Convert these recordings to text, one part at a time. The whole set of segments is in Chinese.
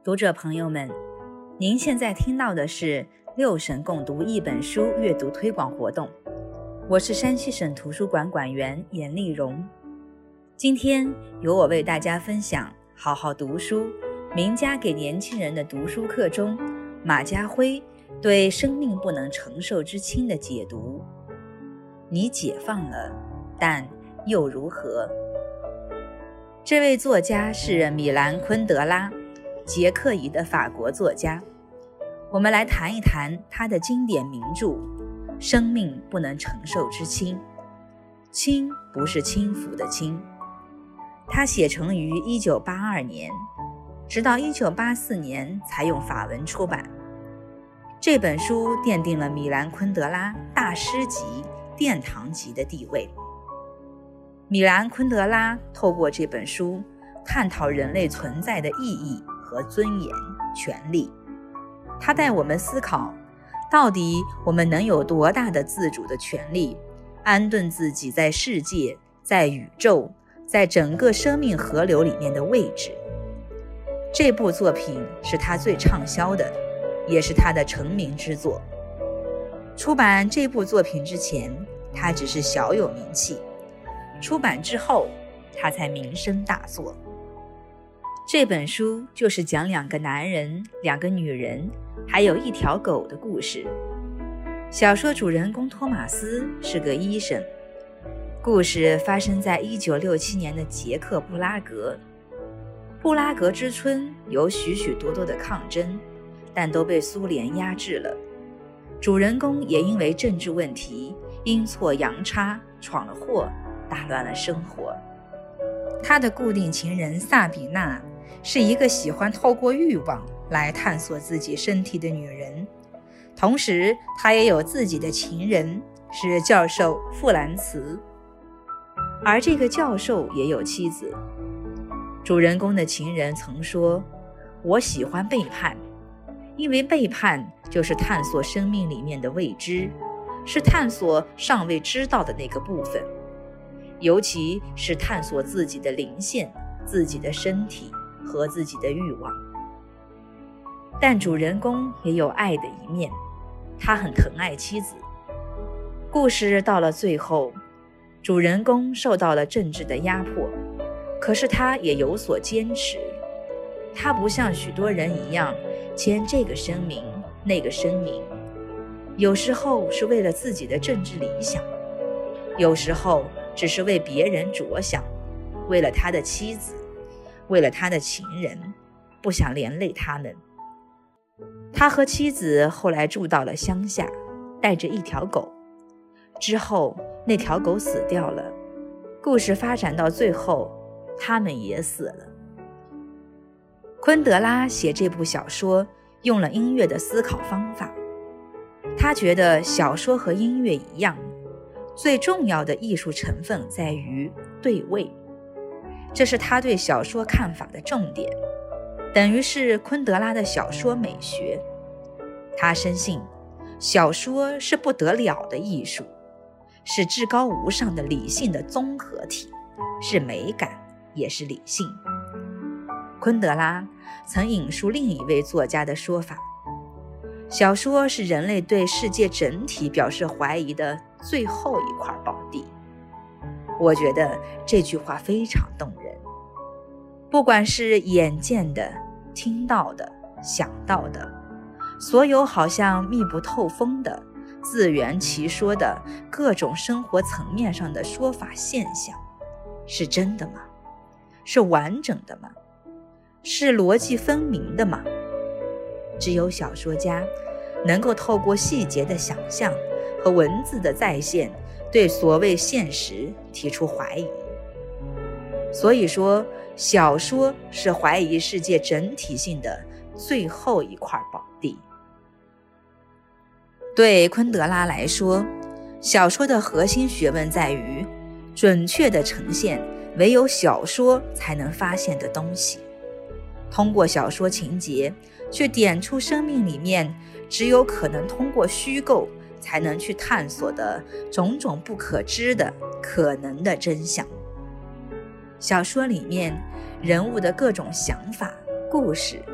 读者朋友们，您现在听到的是6省共读一本书阅读推广活动，我是山西省图书馆馆员严丽蓉。今天由我为大家分享好好读书名家给年轻人的读书课中马家辉对生命不能承受之轻的解读。你解放了，但又如何？这位作家是米兰·昆德拉，捷克裔的法国作家。我们来谈一谈他的经典名著《生命不能承受之轻》。轻不是轻浮的轻。他写成于1982年，直到1984年才用法文出版。这本书奠定了米兰·昆德拉大师级、殿堂级的地位。米兰·昆德拉透过这本书探讨人类存在的意义和尊严、权利。他带我们思考，到底我们能有多大的自主的权利，安顿自己在世界、在宇宙、在整个生命河流里面的位置。这部作品是他最畅销的，也是他的成名之作。出版这部作品之前，他只是小有名气，出版之后，他才名声大作。这本书就是讲2个男人、2个女人，还有1条狗的故事。小说主人公托马斯是个医生。故事发生在1967年的捷克布拉格。布拉格之春有许许多多的抗争，但都被苏联压制了。主人公也因为政治问题阴错阳差闯了祸，打乱了生活。他的固定情人萨比娜是一个喜欢透过欲望来探索自己身体的女人，同时他也有自己的情人，是教授富兰茨。而这个教授也有妻子。主人公的情人曾说，我喜欢背叛，因为背叛就是探索生命里面的未知，是探索尚未知道的那个部分，尤其是探索自己的灵性、自己的身体和自己的欲望。但主人公也有爱的一面，他很疼爱妻子。故事到了最后，主人公受到了政治的压迫，可是他也有所坚持。他不像许多人一样签这个声明那个声明，有时候是为了自己的政治理想，有时候只是为别人着想，为了他的妻子，为了他的情人，不想连累他们。他和妻子后来住到了乡下，带着1条狗。之后那条狗死掉了，故事发展到最后，他们也死了。昆德拉写这部小说用了音乐的思考方法。他觉得小说和音乐一样，最重要的艺术成分在于对位，这是他对小说看法的重点，等于是昆德拉的小说美学。他深信小说是不得了的艺术，是至高无上的理性的综合体，是美感也是理性。昆德拉曾引述另一位作家的说法，小说是人类对世界整体表示怀疑的最后一块宝地。我觉得这句话非常动人。不管是眼见的、听到的、想到的，所有好像密不透风的、自圆其说的各种生活层面上的说法现象，是真的吗？是完整的吗？是逻辑分明的吗？只有小说家能够透过细节的想象和文字的再现，对所谓现实提出怀疑。所以说，小说是怀疑世界整体性的最后一块宝地。对昆德拉来说，小说的核心学问在于准确地呈现唯有小说才能发现的东西，通过小说情节去点出生命里面只有可能通过虚构才能去探索的种种不可知的可能的真相。小说里面人物的各种想法、故事，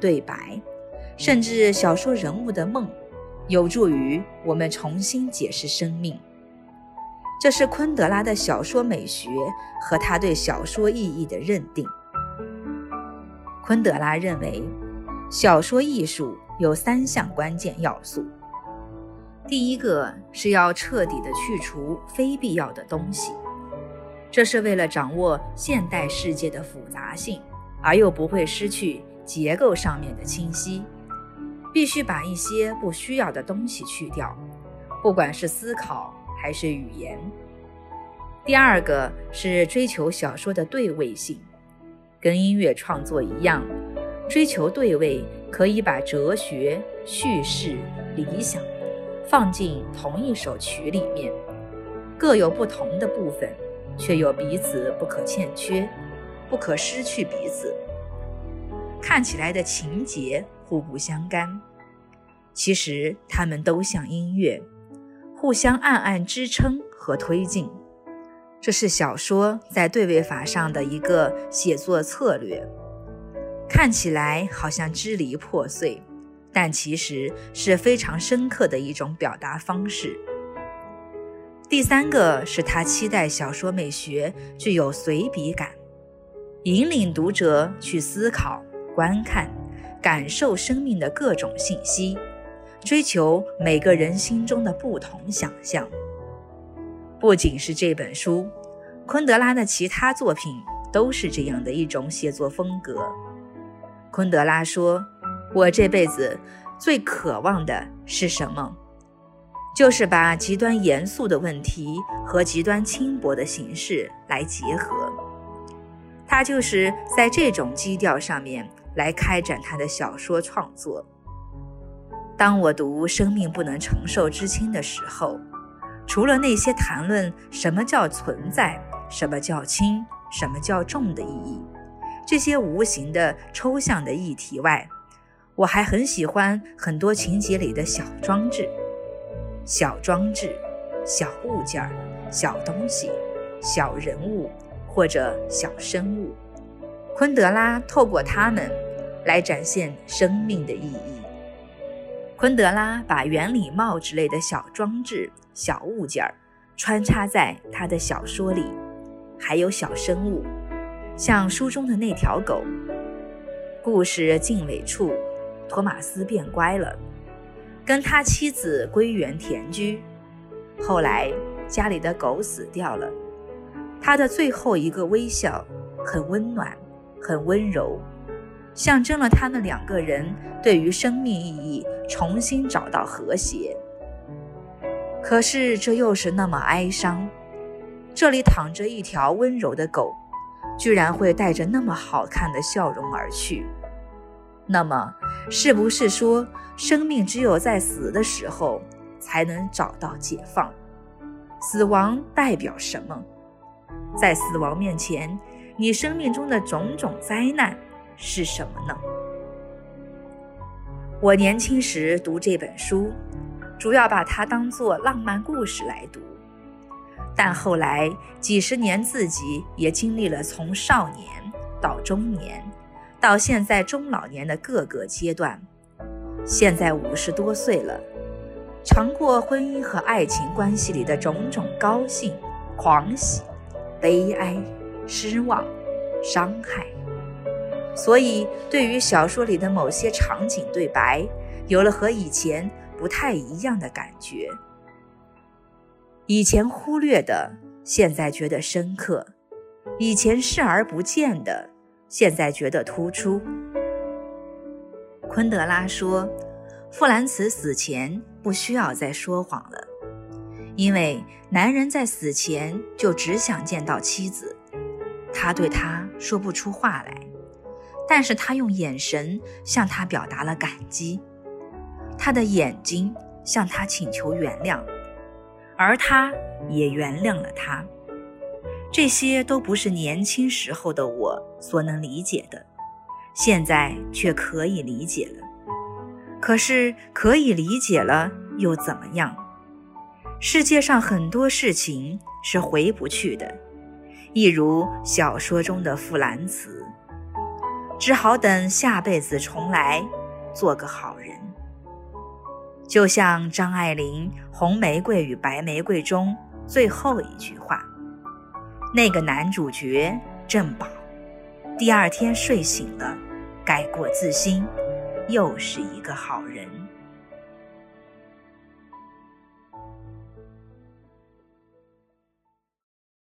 对白，甚至小说人物的梦，有助于我们重新解释生命。这是昆德拉的小说美学和他对小说意义的认定。昆德拉认为，小说艺术有3项关键要素。第一个是要彻底地去除非必要的东西，这是为了掌握现代世界的复杂性，而又不会失去结构上面的清晰。必须把一些不需要的东西去掉，不管是思考还是语言。第二个是追求小说的对位性，跟音乐创作一样，追求对位可以把哲学、叙事、理想放进同一首曲里面，各有不同的部分，却又彼此不可欠缺，不可失去彼此。看起来的情节互不相干，其实它们都像音乐，互相暗暗支撑和推进。这是小说在对位法上的一个写作策略，看起来好像支离破碎，但其实是非常深刻的一种表达方式。第三个是他期待小说美学具有随笔感，引领读者去思考、观看、感受生命的各种信息，追求每个人心中的不同想象。不仅是这本书，昆德拉的其他作品都是这样的一种写作风格。昆德拉说，我这辈子最渴望的是什么？就是把极端严肃的问题和极端轻薄的形式来结合。他就是在这种基调上面来开展他的小说创作。当我读《生命不能承受之轻》的时候，除了那些谈论什么叫存在、什么叫轻、什么叫重的意义，这些无形的抽象的议题外，我还很喜欢很多情节里的小装置、小物件、小东西、小人物或者小生物。昆德拉透过它们来展现生命的意义。昆德拉把圆礼帽之类的小装置、小物件穿插在他的小说里，还有小生物，像书中的那条狗。故事近尾处，托马斯变乖了，跟他妻子归园田居。后来家里的狗死掉了，他的最后一个微笑很温暖，很温柔，象征了他们2个人对于生命意义重新找到和谐。可是这又是那么哀伤，这里躺着一条温柔的狗，居然会带着那么好看的笑容而去。那么是不是说，生命只有在死的时候才能找到解放？死亡代表什么？在死亡面前，你生命中的种种灾难是什么呢？我年轻时读这本书，主要把它当作浪漫故事来读，但后来几十年自己也经历了从少年到中年到现在中老年的各个阶段，现在50多岁了，尝过婚姻和爱情关系里的种种高兴、狂喜、悲哀、失望、伤害，所以对于小说里的某些场景对白，有了和以前不太一样的感觉。以前忽略的，现在觉得深刻；以前视而不见的，现在觉得突出。昆德拉说，弗兰茨死前不需要再说谎了，因为男人在死前就只想见到妻子，他对她说不出话来，但是他用眼神向她表达了感激，他的眼睛向她请求原谅，而他也原谅了他。这些都不是年轻时候的我所能理解的，现在却可以理解了。可是可以理解了又怎么样？世界上很多事情是回不去的，一如小说中的弗兰茨。 只好等下辈子重来，做个好人。就像张爱玲《红玫瑰与白玫瑰》中最后一句话，那个男主角郑宝，第二天睡醒了，改过自新，又是一个好人。